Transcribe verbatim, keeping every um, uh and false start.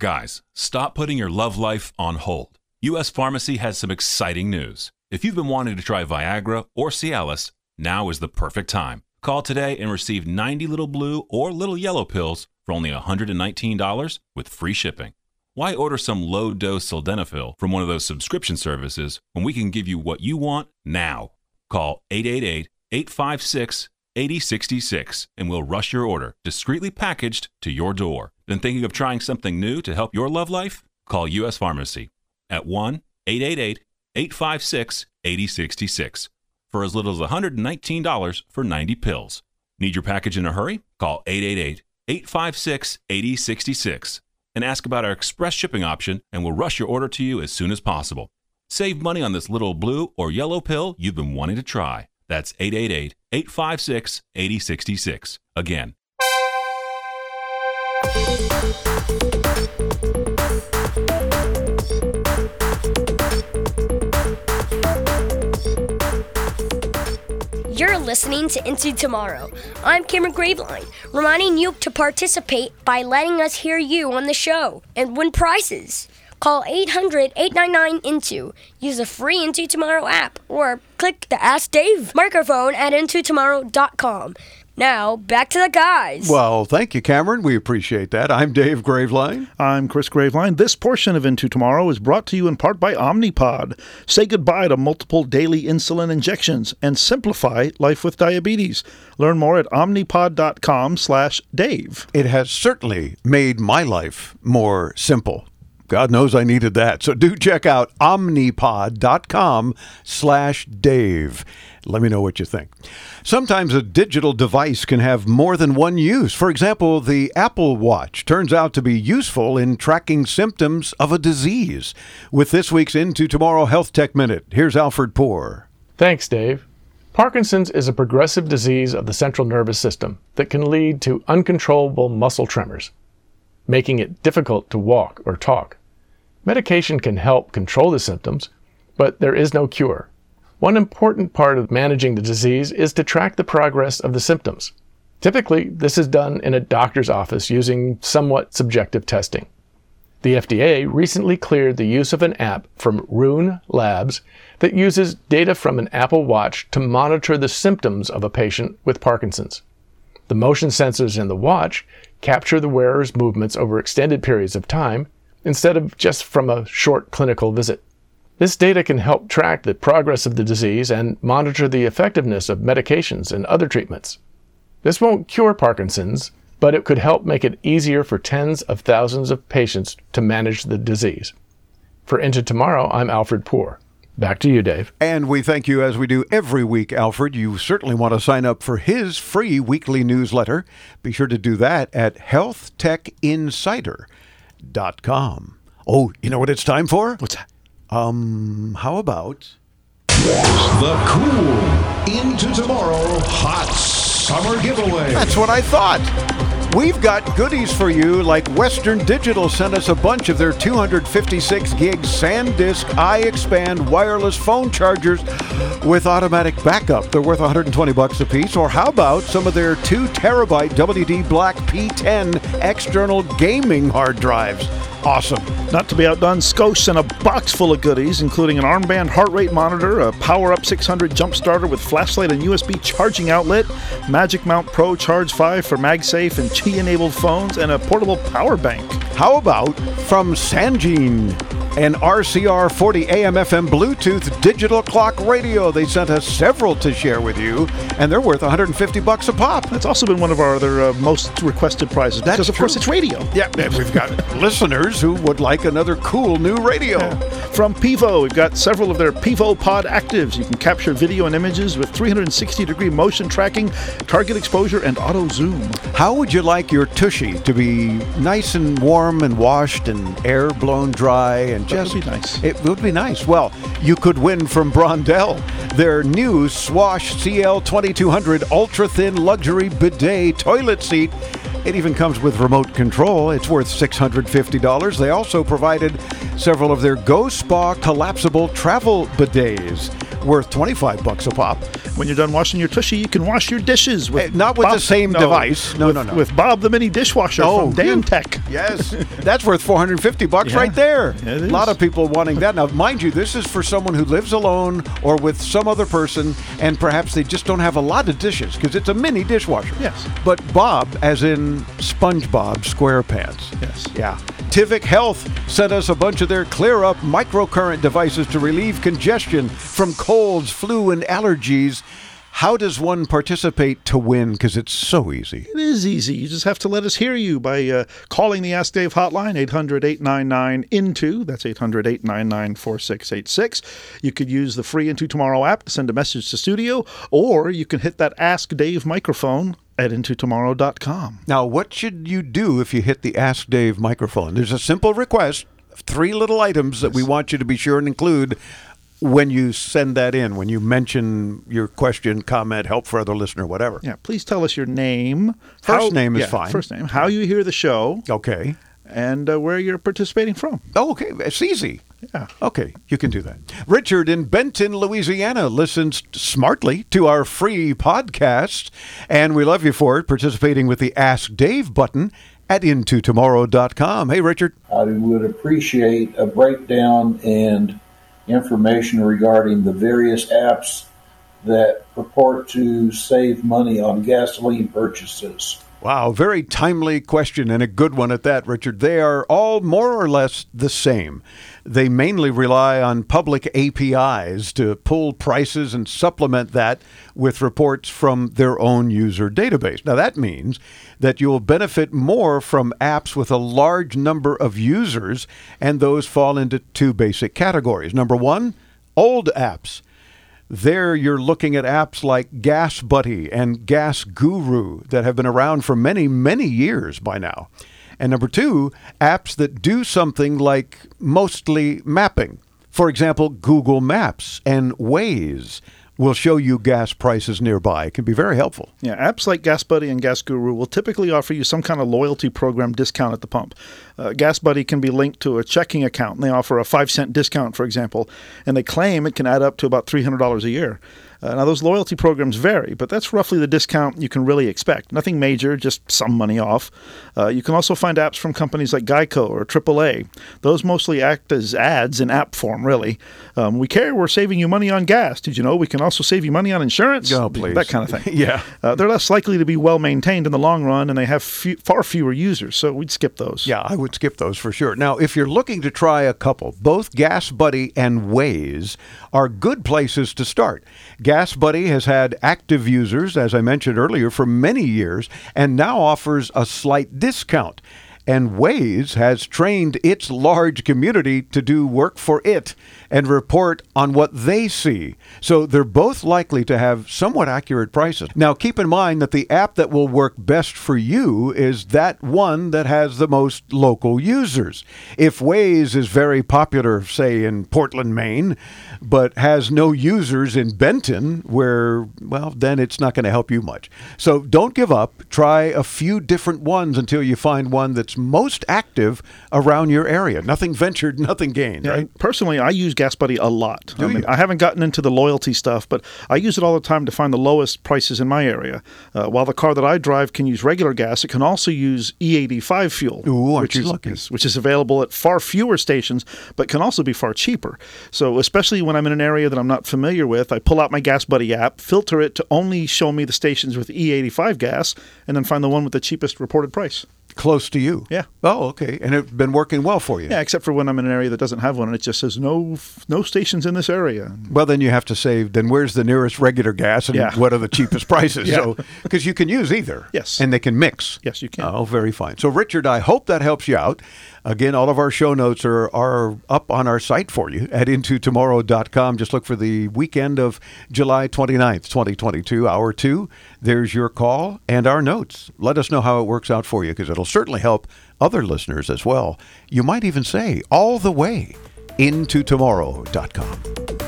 Guys, stop putting your love life on hold. U S Pharmacy has some exciting news. If you've been wanting to try Viagra or Cialis, now is the perfect time. Call today and receive ninety little blue or little yellow pills for only one hundred nineteen dollars with free shipping. Why order some low-dose sildenafil from one of those subscription services when we can give you what you want now? Call eight eight eight, eight five six, eight zero six six and we'll rush your order, discreetly packaged, to your door. Then thinking of trying something new to help your love life? Call U S Pharmacy at one eight eight eight, eight five six, eight zero six six for as little as one hundred nineteen dollars for ninety pills. Need your package in a hurry? Call eight eight eight, eight five six, eight zero six six and ask about our express shipping option, and we'll rush your order to you as soon as possible. Save money on this little blue or yellow pill you've been wanting to try. That's eight eight eight, eight five six, eight zero six six. Again. You're listening to Into Tomorrow. I'm Cameron Graveline, reminding you to participate by letting us hear you on the show and win prizes. Call eight hundred, eight nine nine, I N T O. Use the free Into Tomorrow app or click the Ask Dave microphone at into tomorrow dot com. Now, back to the guys. Well, thank you, Cameron. We appreciate that. I'm Dave Graveline. I'm Chris Graveline. This portion of Into Tomorrow is brought to you in part by Omnipod. Say goodbye to multiple daily insulin injections and simplify life with diabetes. Learn more at omnipod.com slash Dave. It has certainly made my life more simple. God knows I needed that. So do check out omnipod.com slash Dave. Let me know what you think. Sometimes a digital device can have more than one use. For example, the Apple Watch turns out to be useful in tracking symptoms of a disease. With this week's Into Tomorrow Health Tech Minute, here's Alfred Poor. Thanks, Dave. Parkinson's is a progressive disease of the central nervous system that can lead to uncontrollable muscle tremors, making it difficult to walk or talk. Medication can help control the symptoms, but there is no cure. One important part of managing the disease is to track the progress of the symptoms. Typically, this is done in a doctor's office using somewhat subjective testing. The F D A recently cleared the use of an app from Rune Labs that uses data from an Apple Watch to monitor the symptoms of a patient with Parkinson's. The motion sensors in the watch capture the wearer's movements over extended periods of time instead of just from a short clinical visit. This data can help track the progress of the disease and monitor the effectiveness of medications and other treatments. This won't cure Parkinson's, but it could help make it easier for tens of thousands of patients to manage the disease. For Into Tomorrow, I'm Alfred Poor. Back to you, Dave. And we thank you as we do every week, Alfred. You certainly want to sign up for his free weekly newsletter. Be sure to do that at health tech insider dot com. Oh, you know what it's time for? What's that? Um, how about... The cool Into Tomorrow Hot Summer Giveaway. That's what I thought. We've got goodies for you, like Western Digital sent us a bunch of their two hundred fifty-six gig SanDisk iXpand wireless phone chargers with automatic backup. They're worth one hundred twenty bucks a piece. Or how about some of their two terabyte W D Black P ten external gaming hard drives? Awesome. Not to be outdone, Scosche sent a box full of goodies, including an armband heart rate monitor, a PowerUp six hundred jump starter with flashlight and U S B charging outlet, Magic Mount Pro Charge five for MagSafe and Qi-enabled phones, and a portable power bank. How about from Sangean, an R C R forty A M F M Bluetooth digital clock radio? They sent us several to share with you, and they're worth one hundred fifty bucks a pop. That's also been one of our other uh, most requested prizes. That's because, of true. course, it's radio. Yeah, and we've got listeners who would like another cool new radio. Yeah. From Pivo, we've got several of their Pivo Pod Actives. You can capture video and images with three hundred sixty degree motion tracking, target exposure, and auto zoom. How would you like your Tushy to be nice and warm and washed and air blown dry and just... That would be nice. It would be nice. Well, you could win from Brondell their new Swash C L twenty-two hundred ultra-thin luxury bidet toilet seat. It even comes with remote control. It's worth six hundred fifty dollars. They also provided several of their Go Spa collapsible travel bidets, worth twenty-five bucks a pop. When you're done washing your tushy, you can wash your dishes with Eh, not with Bob- the same no, device. No, with, no, no. With Bob the Mini Dishwasher Oh, from Dan you- Tech. Yes, that's worth four hundred fifty bucks Yeah, right there. it A lot is. of people wanting that. Now, mind you, this is for someone who lives alone or with some other person, and perhaps they just don't have a lot of dishes because it's a mini dishwasher. Yes. But Bob, as in SpongeBob SquarePants. Yes. Yeah. Tivic Health sent us a bunch of their Clear Up microcurrent devices to relieve congestion from colds, flu, and allergies. How does one participate to win? Because it's so easy. It is easy. You just have to let us hear you by uh, calling the Ask Dave hotline, eight hundred, eight nine nine, I N T O. That's eight hundred, eight nine nine, four six eight six. You could use the free Into Tomorrow app to send a message to studio, or you can hit that Ask Dave microphone at into tomorrow dot com. Now, what should you do if you hit the Ask Dave microphone? There's a simple request, three little items that we want you to be sure and include when you send that in, when you mention your question, comment, help for other listener, whatever. Yeah, please tell us your name. First name is yeah, fine. First name, how you hear the show, Okay. and uh, where you're participating from. Oh, okay. It's easy. Yeah. Okay, you can do that. Richard in Benton, Louisiana listens smartly to our free podcast, and we love you for it, participating with the Ask Dave button at into tomorrow dot com. Hey, Richard. I would appreciate a breakdown and information regarding the various apps that purport to save money on gasoline purchases. Wow, very timely question and a good one at that, Richard. They are all more or less the same. They mainly rely on public A P Is to pull prices and supplement that with reports from their own user database. Now, that means that you'll benefit more from apps with a large number of users, and those fall into two basic categories. Number one, old apps. There you're looking at apps like Gas Buddy and Gas Guru that have been around for many, many years by now. And number two, apps that do something like mostly mapping. For example, Google Maps and Waze will show you gas prices nearby. It can be very helpful. Yeah, apps like Gas Buddy and Gas Guru will typically offer you some kind of loyalty program discount at the pump. Uh, Gas Buddy can be linked to a checking account, and they offer a five cent discount, for example, and they claim it can add up to about three hundred dollars a year. Uh, now, those loyalty programs vary, but that's roughly the discount you can really expect. Nothing major, just some money off. Uh, you can also find apps from companies like Geico or triple A. Those mostly act as ads in app form, really. Um, we care we're saving you money on gas. Did you know we can also save you money on insurance? Oh, please. That kind of thing. Yeah. Uh, they're less likely to be well maintained in the long run, and they have few, far fewer users, so we'd skip those. Yeah, I would skip those for sure. Now, if you're looking to try a couple, both Gas Buddy and Waze are good places to start. Gas Buddy has had active users, as I mentioned earlier, for many years, and now offers a slight discount. And Waze has trained its large community to do work for it and report on what they see. So they're both likely to have somewhat accurate prices. Now, keep in mind that the app that will work best for you is that one that has the most local users. If Waze is very popular, say, in Portland, Maine, but has no users in Benton, where, well, then it's not going to help you much. So don't give up. Try a few different ones until you find one that's most active around your area. Nothing ventured, nothing gained, Yeah, right? Personally, I use Gas Buddy a lot. Do I mean, you? I haven't gotten into the loyalty stuff, but I use it all the time to find the lowest prices in my area. Uh, while the car that I drive can use regular gas, it can also use E eighty-five fuel, Ooh, aren't which you is, lucky? is- which is available at far fewer stations, but can also be far cheaper. So especially when I'm in an area that I'm not familiar with, I pull out my Gas Buddy app, filter it to only show me the stations with E eighty-five gas, and then find the one with the cheapest reported price. Close to you. Yeah. Oh, okay. And it's been working well for you. Yeah, except for when I'm in an area that doesn't have one, and it just says no no stations in this area. Well, then you have to say, then where's the nearest regular gas and Yeah. what are the cheapest prices? Yeah. So, because you can use either. Yes. And they can mix. Yes, you can. Oh, very fine. So, Richard, I hope that helps you out. Again, all of our show notes are, are up on our site for you at into tomorrow dot com. Just look for the weekend of July twenty-ninth, twenty twenty-two, hour two. There's your call and our notes. Let us know how it works out for you, because it'll certainly help other listeners as well. You might even say all the way into tomorrow dot com.